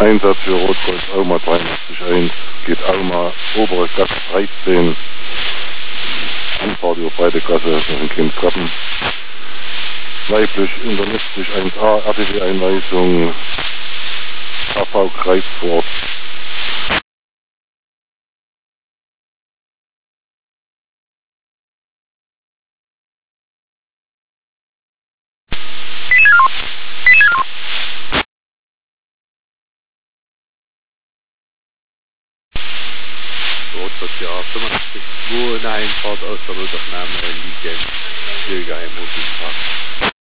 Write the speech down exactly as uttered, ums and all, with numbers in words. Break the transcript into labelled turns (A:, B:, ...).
A: Einsatz für Rotkreuz Auma dreiundachtzig eins, geht Auma, obere Gasse dreizehn, Anfahrt über breite Gasse, noch ein Kind Treppen. Weiblich unter neunzig eins a, R T W-Einweisung, A V Kreisfurt.
B: Rotverkehr fünfundachtzig zwei, eine Einfahrt aus der Notaufnahme liegen, Bürgerheim Hochschulpark.